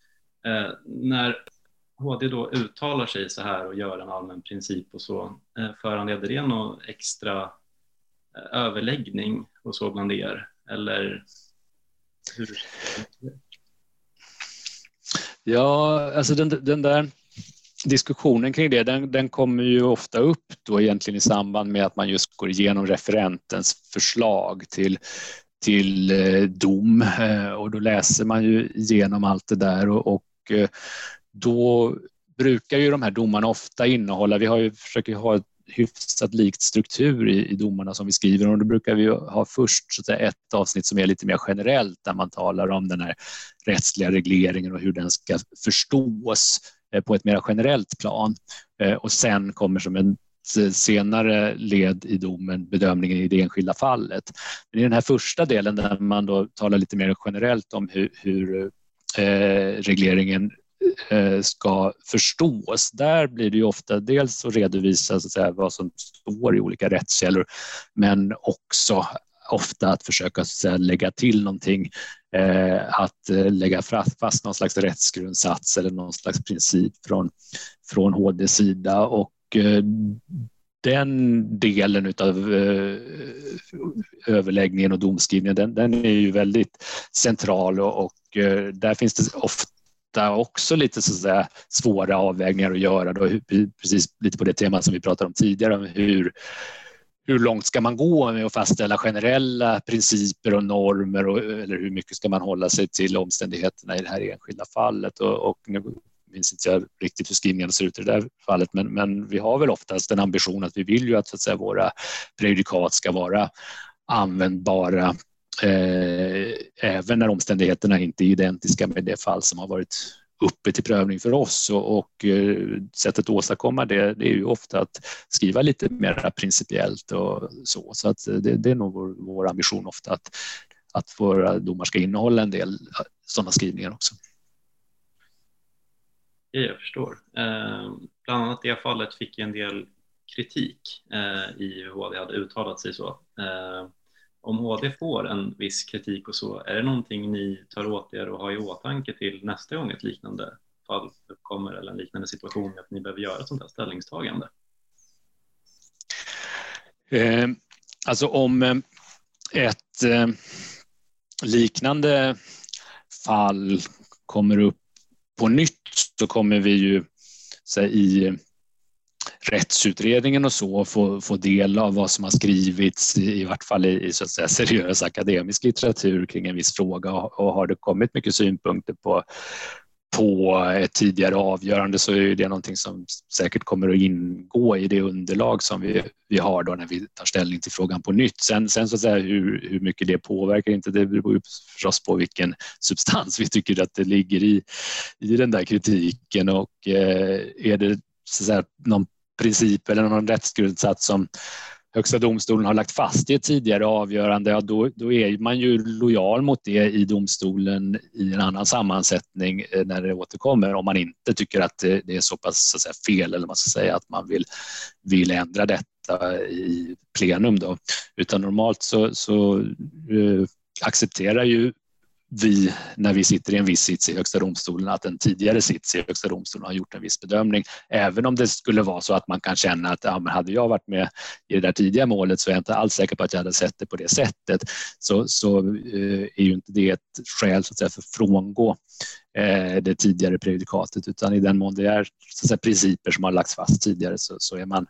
När H D då uttalar sig så här och gör en allmän princip och så, föranleder det någon extra överläggning och så bland er? Eller hur? Ja, alltså den, den där diskussionen kring det, den, den kommer ju ofta upp då egentligen i samband med att man just går igenom referentens förslag till, till eh, dom, eh, och då läser man ju igenom allt det där, och, och eh, då brukar ju de här domarna ofta innehålla, vi har ju försöker ha ett hyfsat likt struktur i, i domarna som vi skriver, och då brukar vi ha först så att säga, ett avsnitt som är lite mer generellt, där man talar om den här rättsliga regleringen och hur den ska förstås eh, på ett mer generellt plan, eh, och sen kommer som en senare led i domen bedömningen i det enskilda fallet. Men i den här första delen där man då talar lite mer generellt om hur, hur eh, regleringen ska förstås, där blir det ju ofta dels att redovisa så att säga, vad som står i olika rättskällor, men också ofta att försöka så att säga, lägga till någonting, eh, att lägga fast någon slags rättsgrundsats eller någon slags princip från, från H D:s sida, och eh, den delen av eh, överläggningen och domskrivningen, den, den är ju väldigt central, och, och eh, där finns det ofta också lite så att säga, svåra avvägningar att göra då, precis lite på det temat som vi pratade om tidigare, om hur, hur långt ska man gå med att fastställa generella principer och normer och, eller hur mycket ska man hålla sig till omständigheterna i det här enskilda fallet och, och nu minns inte jag riktigt hur skrivningarna ser ut i det där fallet men, men vi har väl oftast en ambition att vi vill ju att, så att säga, våra prejudikat ska vara användbara eh, även när omständigheterna inte är identiska med det fall som har varit uppe till prövning för oss och, och sättet att åstadkomma det, det är ju ofta att skriva lite mer principiellt och så. Så att det, det är nog vår, vår ambition ofta att, att våra domar ska innehålla en del sådana skrivningar också. Ja, jag förstår. Eh, bland annat i det fallet fick jag en del kritik eh, i hur H D hade uttalat sig så. Eh, Om H D får en viss kritik och så, är det någonting ni tar åt er och har i åtanke till nästa gång ett liknande fall uppkommer eller en liknande situation att ni behöver göra ett sånt här ställningstagande? Eh, alltså om ett eh, liknande fall kommer upp på nytt så kommer vi ju så här, i rättsutredningen och så få, få del av vad som har skrivits i, i vart fall i, i så att säga, seriös akademisk litteratur kring en viss fråga och, och har det kommit mycket synpunkter på, på ett tidigare avgörande så är det någonting som säkert kommer att ingå i det underlag som vi, vi har då när vi tar ställning till frågan på nytt. Sen, sen så att säga hur, hur mycket det påverkar inte, det beror ju förstås på vilken substans vi tycker att det ligger i, i den där kritiken och eh, är det så att säga, någon princip eller någon rättsgrundsats som Högsta domstolen har lagt fast i ett tidigare avgörande, ja, då, då är man ju lojal mot det i domstolen i en annan sammansättning när det återkommer om man inte tycker att det, det är så pass så att säga, fel eller man ska säga att man vill, vill ändra detta i plenum då. Utan normalt så, så uh, accepterar ju vi, när vi sitter i en viss sits i Högsta domstolen, att en tidigare sits i Högsta domstolen har gjort en viss bedömning. Även om det skulle vara så att man kan känna att ja, men hade jag varit med i det där tidiga målet så är jag inte alls säker på att jag hade sett det på det sättet. Så, så eh, är ju inte det ett skäl så att säga, för att frångå eh, det tidigare prejudikatet, utan i den mån det är så att säga, principer som har lagts fast tidigare så, så är man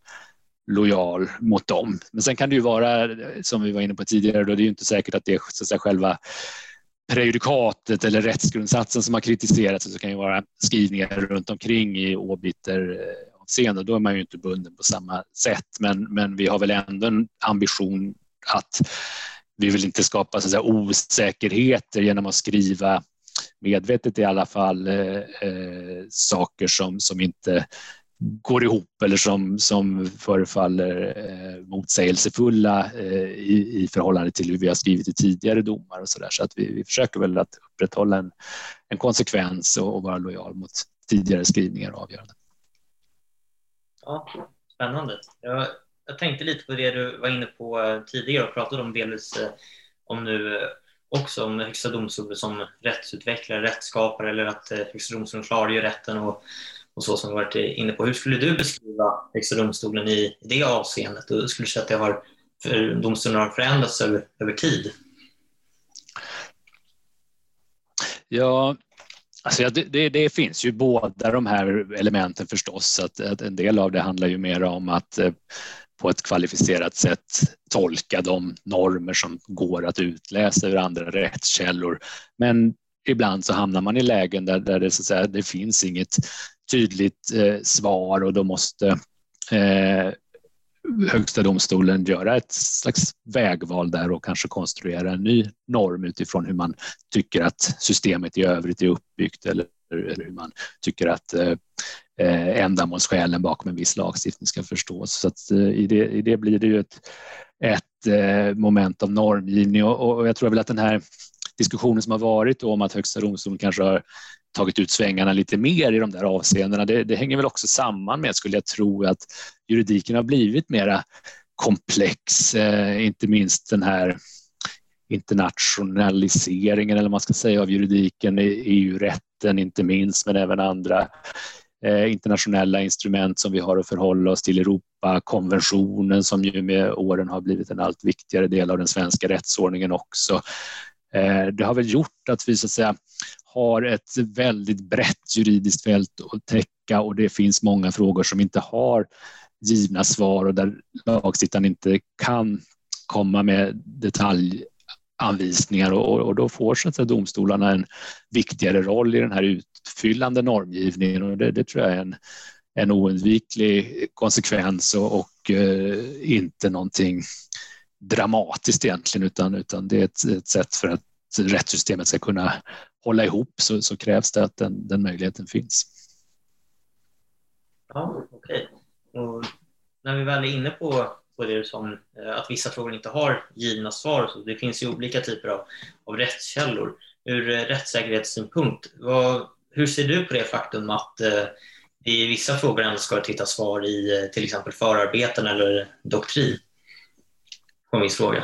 lojal mot dem. Men sen kan det ju vara, som vi var inne på tidigare, då det är ju inte säkert att det är så att säga, själva prejudikatet eller rättsgrundsatsen som har kritiserats, så kan ju vara skrivningar runt omkring i obiter avseende. Då är man ju inte bunden på samma sätt, men, men vi har väl ändå en ambition att vi vill inte skapa så att säga, osäkerheter genom att skriva medvetet i alla fall eh, eh, saker som, som inte går ihop eller som, som förefaller eh, motsägelsefulla eh, i, i förhållande till hur vi har skrivit i tidigare domar och så där. Så att vi, vi försöker väl att upprätthålla en, en konsekvens och, och vara lojal mot tidigare skrivningar och avgöranden. Ja, spännande. Jag, jag tänkte lite på det du var inne på tidigare och pratade om delvis eh, om nu också om Högsta domstolen som rättsutvecklare, rättsskapare eller att eh, Högsta domstolen klargör rätten och och så som vi varit inne på. Hur skulle du beskriva Högsta domstolen i det avseendet? Du skulle säga att det har, för domstolen har förändrats över, över tid? Ja, alltså det, det, det finns ju båda de här elementen förstås. Att, att en del av det handlar ju mer om att eh, på ett kvalificerat sätt tolka de normer som går att utläsa ur andra rättskällor. Men ibland så hamnar man i lägen där, där det, så att säga, det finns inget tydligt eh, svar och då måste eh, Högsta domstolen göra ett slags vägval där och kanske konstruera en ny norm utifrån hur man tycker att systemet i övrigt är uppbyggt eller, eller hur man tycker att eh, ändamålsskälen bakom en viss lagstiftning ska förstås. Så att, eh, i, det, i det blir det ju ett, ett eh, moment av normgivning och, och jag tror väl att den här diskussionen som har varit om att Högsta domstolen kanske har tagit ut svängarna lite mer i de där avseendena, det, det hänger väl också samman med, skulle jag tro, att juridiken har blivit mera komplex, eh, inte minst den här internationaliseringen eller man ska säga av juridiken, E U-rätten inte minst, men även andra eh, internationella instrument som vi har att förhålla oss till, Europakonventionen som ju med åren har blivit en allt viktigare del av den svenska rättsordningen också. Det har väl gjort att vi så att säga har ett väldigt brett juridiskt fält att täcka och det finns många frågor som inte har givna svar och där lagstiftaren inte kan komma med detaljanvisningar och, och då får så att säga, domstolarna en viktigare roll i den här utfyllande normgivningen och det, det tror jag är en, en oundviklig konsekvens och, och eh, inte någonting dramatiskt egentligen utan, utan det är ett, ett sätt för att rättssystemet ska kunna hålla ihop så, så krävs det att den, den möjligheten finns. Ja, okej. Och när vi väl är inne på, på det som att vissa frågor inte har givna svar, så det finns ju olika typer av, av rättskällor. Ur rättssäkerhetssynpunkt, vad, hur ser du på det faktum att eh, i vissa frågor ändå ska titta svar i till exempel förarbeten eller doktrin på en viss fråga?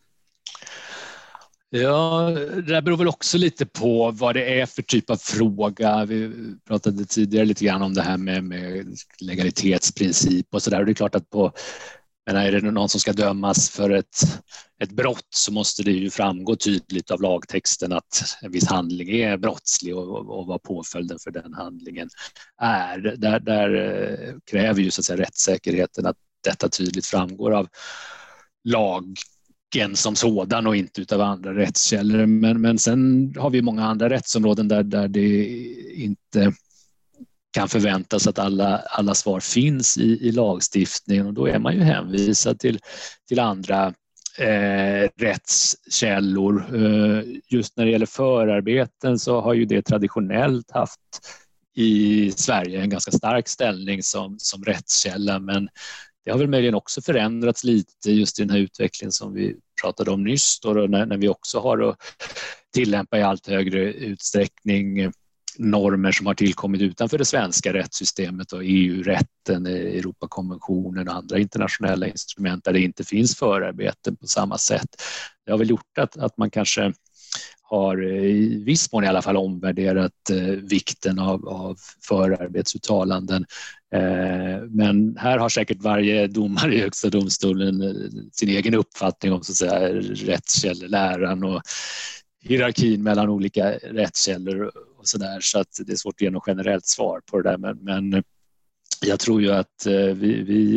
Ja, det beror väl också lite på vad det är för typ av fråga. Vi pratade tidigare lite grann om det här med, med legalitetsprincip och sådär. Det är klart att på, men är det någon som ska dömas för ett, ett brott så måste det ju framgå tydligt av lagtexten att en viss handling är brottslig och, och vad påföljden för den handlingen är. Där, där kräver ju så att säga rättssäkerheten att detta tydligt framgår av lag som sådan och inte utav andra rättskällor. Men, men sen har vi många andra rättsområden där, där det inte kan förväntas att alla, alla svar finns i, i lagstiftningen och då är man ju hänvisad till, till andra eh, rättskällor. Eh, just när det gäller förarbeten så har ju det traditionellt haft i Sverige en ganska stark ställning som, som rättskälla, men det har väl möjligen också förändrats lite just i den här utvecklingen som vi pratade om nyss då, när, när vi också har att tillämpa i allt högre utsträckning normer som har tillkommit utanför det svenska rättssystemet och E U-rätten, Europakonventionen och andra internationella instrument där det inte finns förarbeten på samma sätt. Det har väl gjort att, att man kanske har i viss mån i alla fall omvärderat eh, vikten av, av förarbetsuttalanden. Eh, men här har säkert varje domare i Högsta domstolen eh, sin egen uppfattning om så att säga, rättskällläran och hierarkin mellan olika rättskällor och så där, så att det är svårt att ge något generellt svar på det där. Men, men jag tror ju att eh, vi, vi,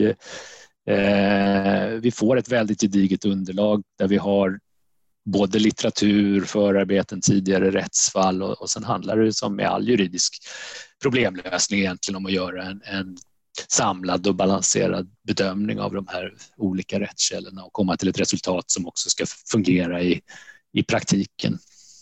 eh, vi får ett väldigt gediget underlag där vi har både litteratur, förarbeten, tidigare rättsfall och, och sen handlar det som med all juridisk problemlösning egentligen om att göra en, en samlad och balanserad bedömning av de här olika rättskällorna och komma till ett resultat som också ska fungera i, i praktiken.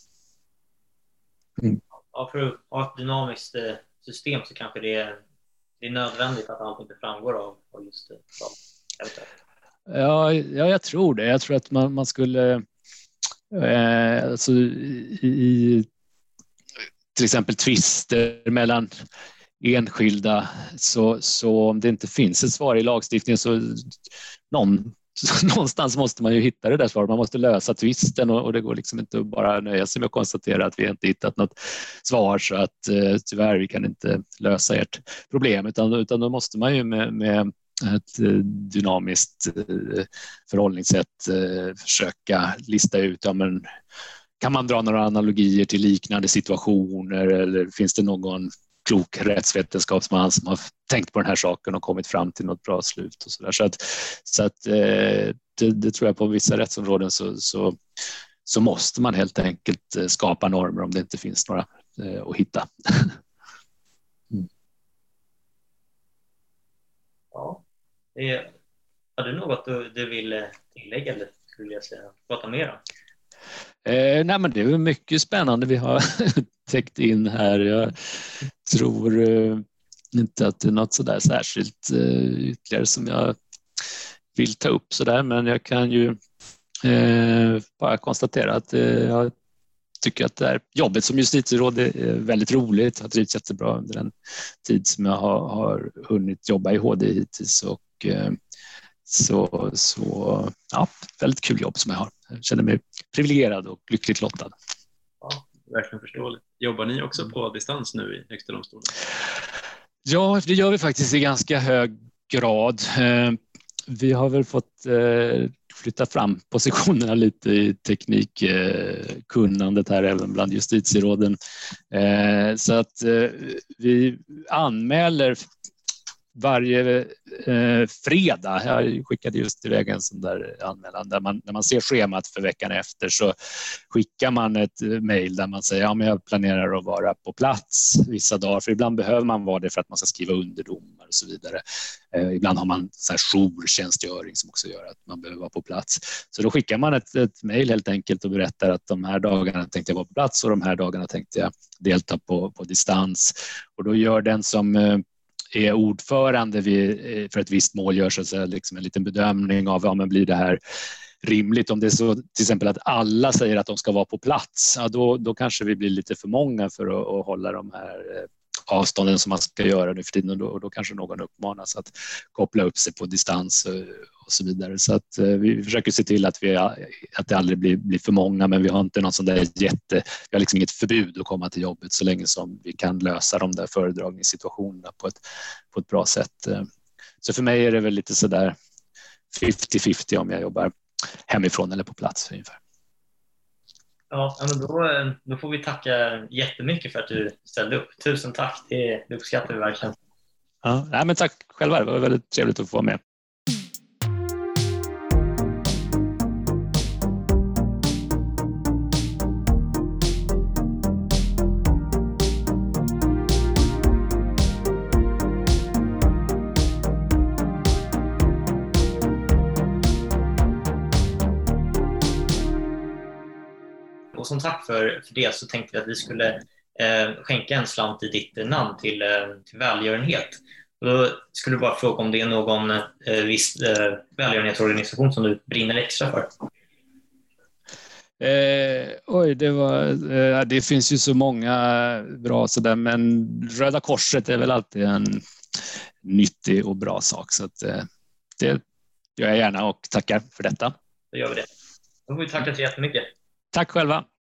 Mm. Ja, för att ha ett dynamiskt system så kanske det är, det är nödvändigt att allt inte framgår av, av just det. Ja, ja, jag tror det. Jag tror att man, man skulle Eh, alltså i, i till exempel tvister mellan enskilda så, så om det inte finns ett svar i lagstiftningen så någon, någonstans måste man ju hitta det där svaret. Man måste lösa tvisten och, och det går liksom inte att bara nöja sig med att konstatera att vi inte hittat något svar så att eh, tyvärr vi kan inte lösa ert problem utan, utan då måste man ju med, med ett dynamiskt förhållningssätt försöka lista ut, ja, men kan man dra några analogier till liknande situationer eller finns det någon klok rättsvetenskapsman som har tänkt på den här saken och kommit fram till något bra slut och så där. Så att, så att det, det tror jag på vissa rättsområden så, så, så måste man helt enkelt skapa normer om det inte finns några att hitta. Mm. Ja. Är, har du något du, du vill tillägga eller skulle jag säga, prata mer om? Eh, nej men det är mycket spännande vi har täckt in här. Jag tror eh, inte att det är något sådär särskilt eh, ytterligare som jag vill ta upp sådär, men jag kan ju eh, bara konstatera att eh, jag tycker att det här jobbet som justitieråd är väldigt roligt. Jag har trivts jättebra under den tid som jag har, har hunnit jobba i H D hittills och eh, så, så ja, väldigt kul jobb som jag har. Jag känner mig privilegierad och lyckligt lottad. Ja, verkligen förståeligt. Jobbar ni också på distans nu i Högsta domstolen? Ja, det gör vi faktiskt i ganska hög grad. Vi har väl fått flytta fram positionerna lite i teknikkunnandet här även bland justitieråden. Så att vi anmäler varje eh, fredag, jag skickade just iväg en sån där anmälan, där man, när man ser schemat för veckan efter så skickar man ett mejl där man säger ja, men jag planerar att vara på plats vissa dagar, för ibland behöver man vara det för att man ska skriva underdomar och så vidare. Eh, ibland har man så här jourtjänstgöring som också gör att man behöver vara på plats. Så då skickar man ett, ett mejl helt enkelt och berättar att de här dagarna tänkte jag vara på plats och de här dagarna tänkte jag delta på, på distans. Och då gör den som eh, är ordförande vid, för ett visst mål gör så att säga, liksom en liten bedömning av ja, men blir det här rimligt. Om det är så till exempel att alla säger att de ska vara på plats, ja, då, då kanske vi blir lite för många för att, att hålla de här avstånden som man ska göra nu för tiden, och då, och då kanske någon uppmanas att koppla upp sig på distans och så vidare. Så att eh, vi försöker se till att, vi, att det aldrig blir, blir för många, men vi har inte någon sån där jätte, vi har liksom inget förbud att komma till jobbet så länge som vi kan lösa de där föredragningssituationerna på ett, på ett bra sätt. Så för mig är det väl lite sådär femtio femtio om jag jobbar hemifrån eller på plats ungefär. Ja, men då, då får vi tacka jättemycket för att du ställde upp. Tusen tack, det, det uppskattar vi verkligen. Ja, nej, men tack själva, det var väldigt trevligt att få vara med. Och som tack för, för det så tänkte vi att vi skulle eh, skänka en slant i ditt namn till, eh, till välgörenhet. Och då skulle du bara fråga om det är någon eh, viss eh, välgörenhetsorganisation som du brinner extra för. Eh, oj, det var eh, det finns ju så många bra sådär, men Röda Korset är väl alltid en nyttig och bra sak, så att eh, det gör jag gärna och tackar för detta. Då gör vi det. Då får vi tacka så jättemycket. Tack själva.